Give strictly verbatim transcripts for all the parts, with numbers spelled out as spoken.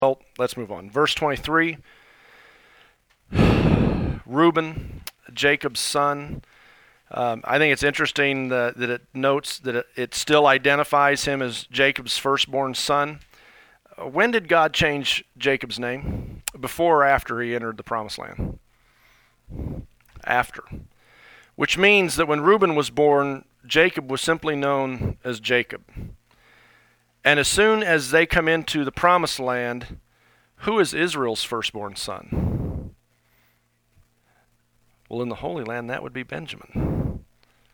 Well, let's move on. Verse twenty-three, Reuben, Jacob's son. Um, I think it's interesting that, that it notes that it, it still identifies him as Jacob's firstborn son. Uh, when did God change Jacob's name? Before or after he entered the promised land? After. Which means that when Reuben was born, Jacob was simply known as Jacob. And as soon as they come into the promised land, who is Israel's firstborn son? Well, in the Holy Land, that would be Benjamin,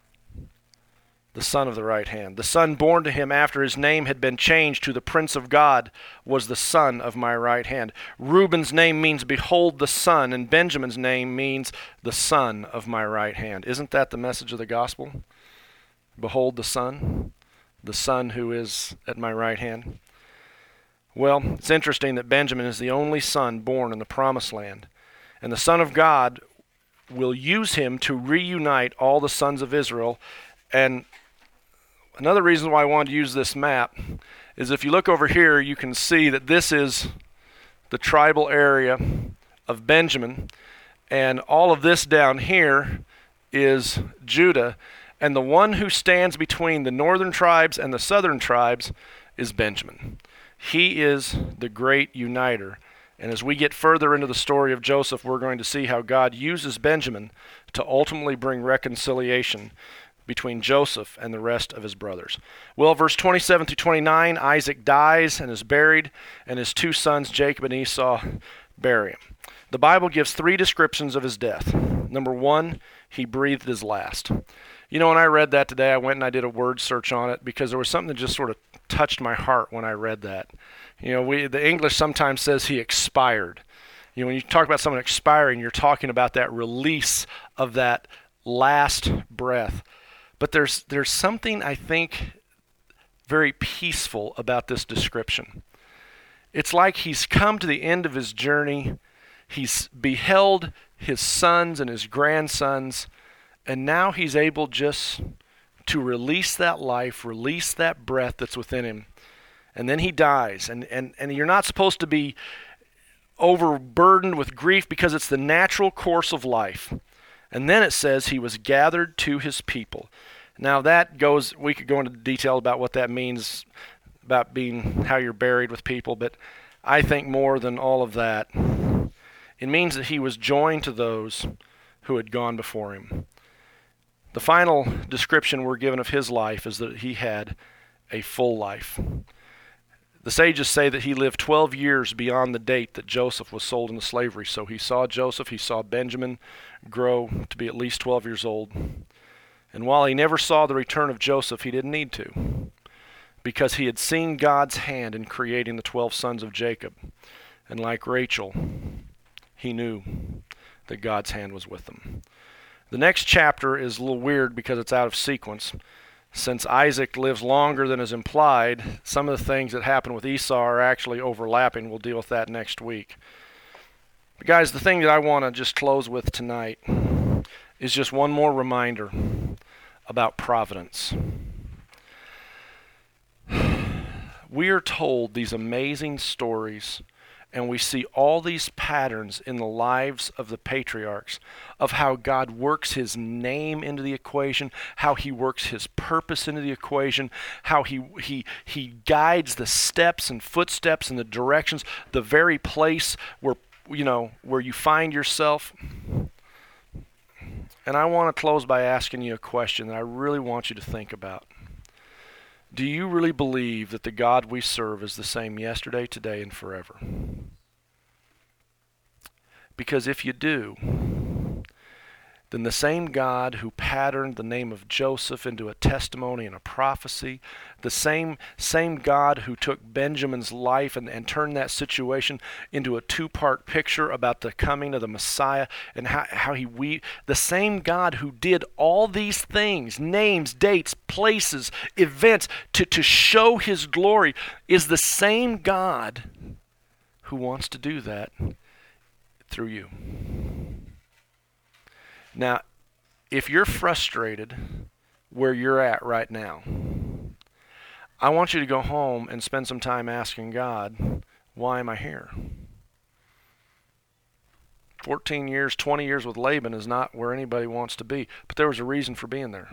the son of the right hand. The son born to him after his name had been changed to the Prince of God was the son of my right hand. Reuben's name means behold the son, and Benjamin's name means the son of my right hand. Isn't that the message of the gospel? Behold the son, the son who is at my right hand. Well, it's interesting that Benjamin is the only son born in the promised land, and the Son of God will use him to reunite all the sons of Israel. And another reason why I wanted to use this map is if you look over here, you can see that this is the tribal area of Benjamin, and all of this down here is Judah, and the one who stands between the northern tribes and the southern tribes is Benjamin. He is the great uniter. And as we get further into the story of Joseph, we're going to see how God uses Benjamin to ultimately bring reconciliation between Joseph and the rest of his brothers. Well, verse twenty-seven through twenty-nine, Isaac dies and is buried, and his two sons, Jacob and Esau, bury him. The Bible gives three descriptions of his death. Number one, he breathed his last. You know, when I read that today, I went and I did a word search on it because there was something that just sort of touched my heart when I read that. You know, we the English sometimes says he expired. You know, when you talk about someone expiring, you're talking about that release of that last breath. But there's there's something, I think, very peaceful about this description. It's like he's come to the end of his journey. He's beheld his sons and his grandsons, and now he's able just to release that life, release that breath that's within him. And then he dies. And, and, and you're not supposed to be overburdened with grief because it's the natural course of life. And then it says he was gathered to his people. Now that goes, we could go into detail about what that means, about being how you're buried with people, but I think more than all of that, it means that he was joined to those who had gone before him. The final description we're given of his life is that he had a full life. The sages say that he lived twelve years beyond the date that Joseph was sold into slavery. So he saw Joseph, he saw Benjamin grow to be at least twelve years old. And while he never saw the return of Joseph, he didn't need to, because he had seen God's hand in creating the twelve sons of Jacob. And like Rachel, he knew that God's hand was with them. The next chapter is a little weird because it's out of sequence. Since Isaac lives longer than is implied, some of the things that happen with Esau are actually overlapping. We'll deal with that next week. But guys, the thing that I want to just close with tonight is just one more reminder about providence. We are told these amazing stories, and we see all these patterns in the lives of the patriarchs of how God works his name into the equation, how he works his purpose into the equation, how he he he guides the steps and footsteps and the directions, the very place where, you know, where you find yourself. And I want to close by asking you a question that I really want you to think about. Do you really believe that the God we serve is the same yesterday, today, and forever? Because if you do, then the same God who patterned the name of Joseph into a testimony and a prophecy, the same same God who took Benjamin's life and, and turned that situation into a two-part picture about the coming of the Messiah and how, how he we the same God who did all these things, names, dates, places, events, to, to show his glory, is the same God who wants to do that through you. Now, if you're frustrated where you're at right now, I want you to go home and spend some time asking God, why am I here? fourteen years, twenty years with Laban is not where anybody wants to be, but there was a reason for being there.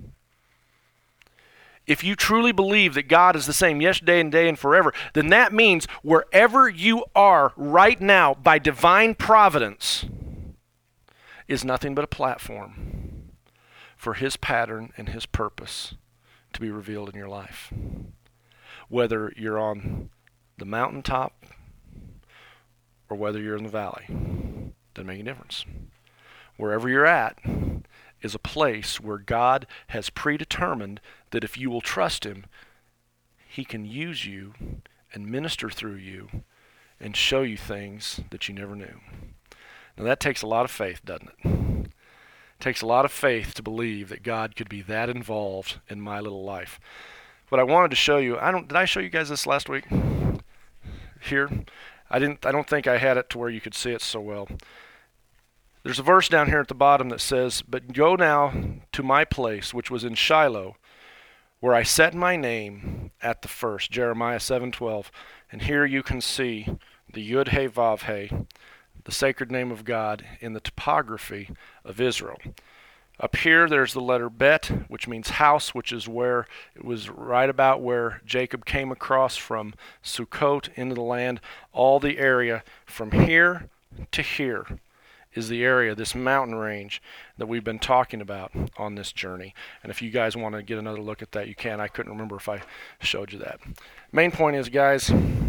If you truly believe that God is the same yesterday and today and forever, then that means wherever you are right now by divine providence is nothing but a platform for his pattern and his purpose to be revealed in your life. Whether you're on the mountaintop or whether you're in the valley, doesn't make any difference. Wherever you're at is a place where God has predetermined that if you will trust him, he can use you and minister through you and show you things that you never knew. Now that takes a lot of faith, doesn't it? It takes a lot of faith to believe that God could be that involved in my little life. What I wanted to show you, I don't did I show you guys this last week? Here? I didn't I don't think I had it to where you could see it so well. There's a verse down here at the bottom that says, "But go now to my place, which was in Shiloh, where I set my name at the first," Jeremiah seven twelve. And here you can see the Yud He Vav He, the sacred name of God, in the topography of Israel. Up here there's the letter Bet, which means house, which is where it was right about where Jacob came across from Sukkot into the land. All the area from here to here is the area, this mountain range that we've been talking about on this journey. And if you guys want to get another look at that, you can. I couldn't remember if I showed you that. Main point is, guys,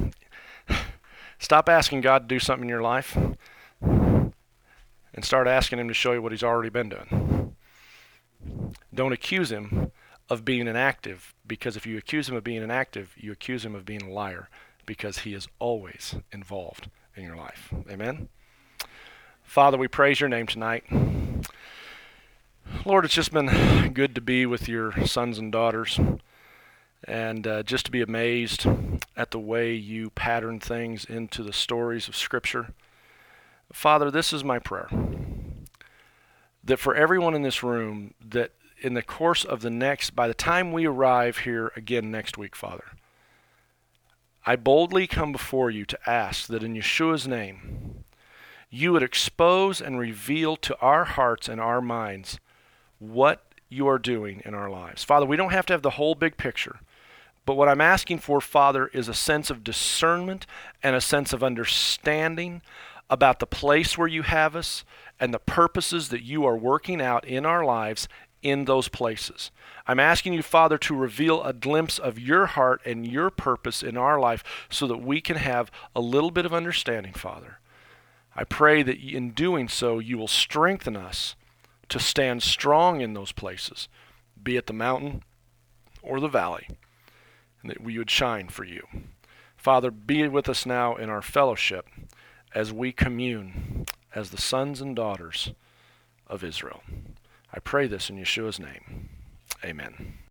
stop asking God to do something in your life and start asking him to show you what he's already been doing. Don't accuse him of being inactive, because if you accuse him of being inactive, you accuse him of being a liar, because he is always involved in your life. Amen? Father, we praise your name tonight. Lord, it's just been good to be with your sons and daughters and uh, just to be amazed at the way you pattern things into the stories of Scripture. Father, this is my prayer, that for everyone in this room, that in the course of the next, by the time we arrive here again next week, Father, I boldly come before you to ask that in Yeshua's name, you would expose and reveal to our hearts and our minds what you are doing in our lives. Father, we don't have to have the whole big picture, but what I'm asking for, Father, is a sense of discernment and a sense of understanding about the place where you have us and the purposes that you are working out in our lives in those places. I'm asking you, Father, to reveal a glimpse of your heart and your purpose in our life so that we can have a little bit of understanding, Father. I pray that in doing so, you will strengthen us to stand strong in those places, be it the mountain or the valley, and that we would shine for you. Father, be with us now in our fellowship as we commune as the sons and daughters of Israel. I pray this in Yeshua's name. Amen.